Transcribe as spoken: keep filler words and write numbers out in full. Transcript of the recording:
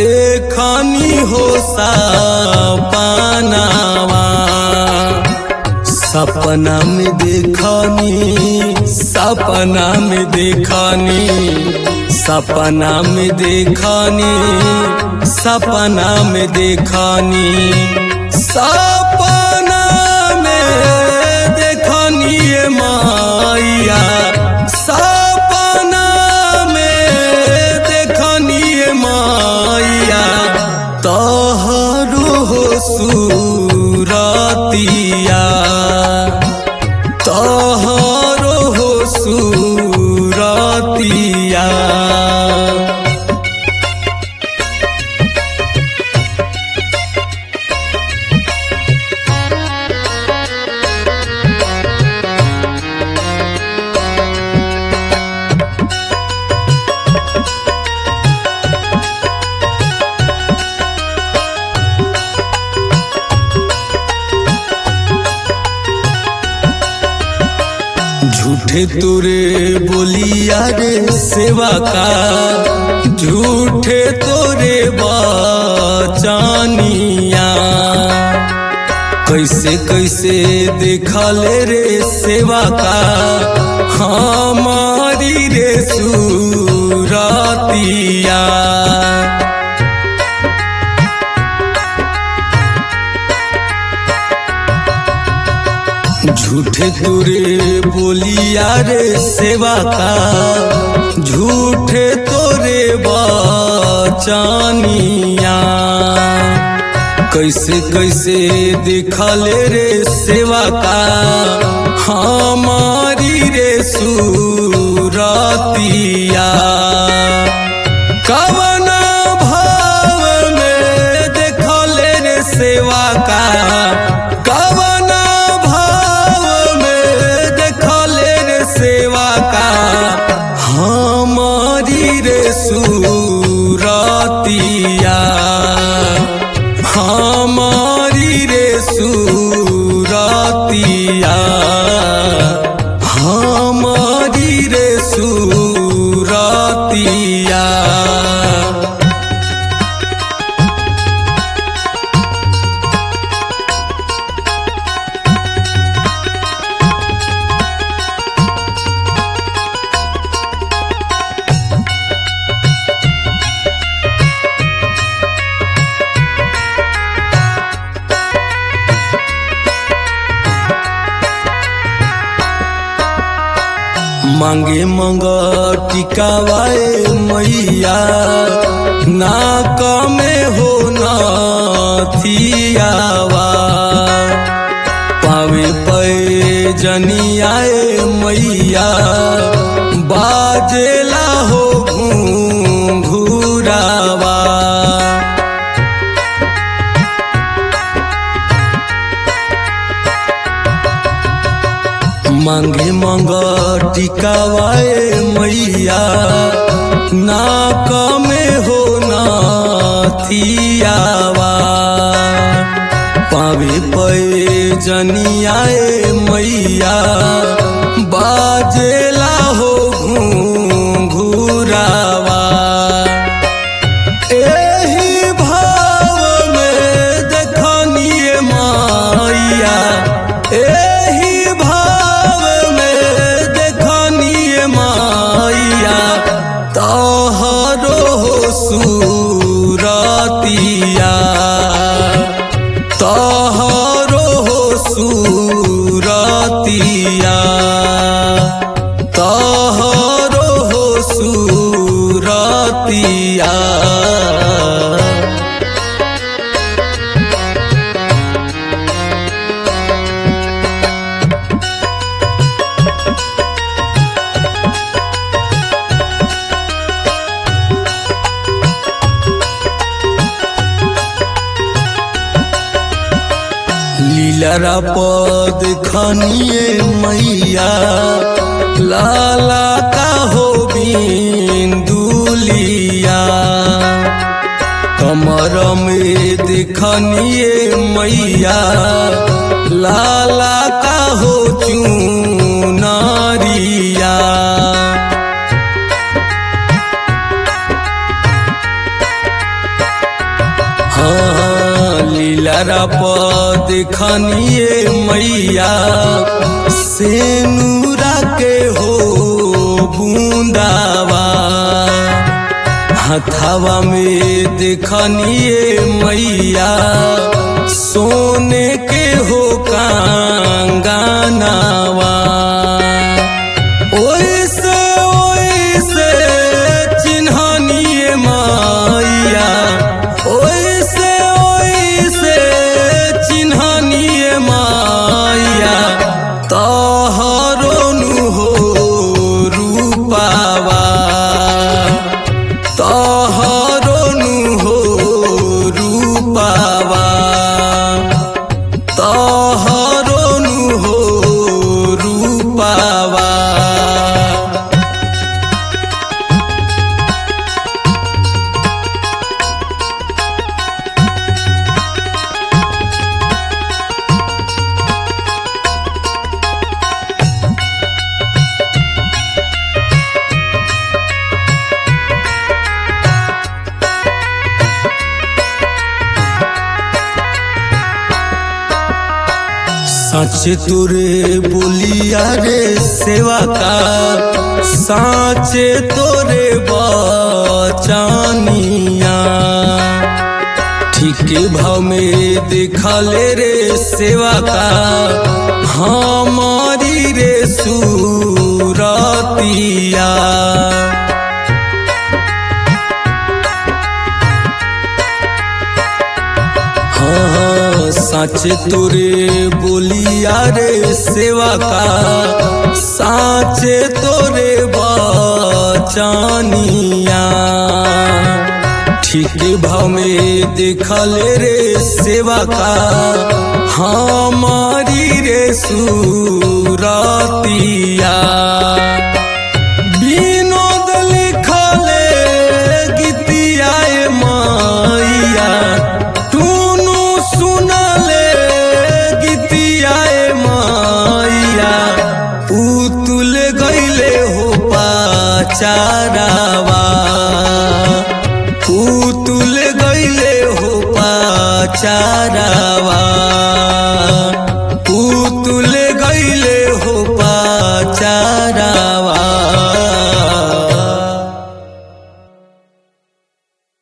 देखनी हो सपनावा, सपना में देखनी, सपना में देखनी, सपना में देखनी, सपना में देखनी, सपना में देखनी ये माया, सपना में देखनी ये माया, तोहरो हो सूरतिया, तोहरो हो सूरतिया। झूठे तोरे बोलिया रे सेवा का, झूठे तोरे बचानिया, कैसे कैसे देखा ले रे सेवा का हमारी रे सूरतिया। झूठे तोरे बोलिया रे सेवा का, झूठे तोरे बचानिया, कैसे कैसे देखा ले रे सेवा का हमारी रे सूरतिया। कवना भाव में देखा ले रे सेवा का, कवना सेवा का हमारी रे सूरतिया, हमारी रे सूरतिया, हमारी रे सूरतिया। मांगे मंगा टिकावाए मैया, नाक में हो नथियावा, पावे पे जनियाए मैया, बाजेला हो घुंघुरावा। मांगे मंगा टिकावाए मैया, नाक में हो नथियावा, पावे पे जनियाए मैया, बाजेला हो घुंघुरावा। एही भाव में देखनी ये माया, एही तोहरो हो सूरतिया, तोहरो हो सूरतिया, तोहरो हो सूरतिया। लीलरा पद खनिए मैया, लाला का हो बिंदुलिया, कमर में देखनिए मैया, लाला का हो चुनरिया। हाँ लीला पद खनिए मैया से नूरा के हो बूंदावा हथावा में देखनिए मैया सोने के हो कांगनावा ओइसे ओइसे चिन्हनिए मैया ओइसे ओइसे चिन्हनिए मैया तोहरो नु हो रूपावा तोहरो नु हो रूपावा तोहरो नु हो रूपावा सच तुरे बोलिया रे सेवा का साचे तोरे बचानिया ठीक भाव में देखले रे सेवा का हमारी रे सूरतिया सच तुरे बोलिया रे सेवा का साचे तोरे बचानिया ठीक भाव में देखले रे सेवा का हमारी रे सूरतिया विनोद लिखले गीतिया मैया सुनले गीतिया मैया पुतुल गईले हो पाचारावा पुतुल गईले हो पाचारावा।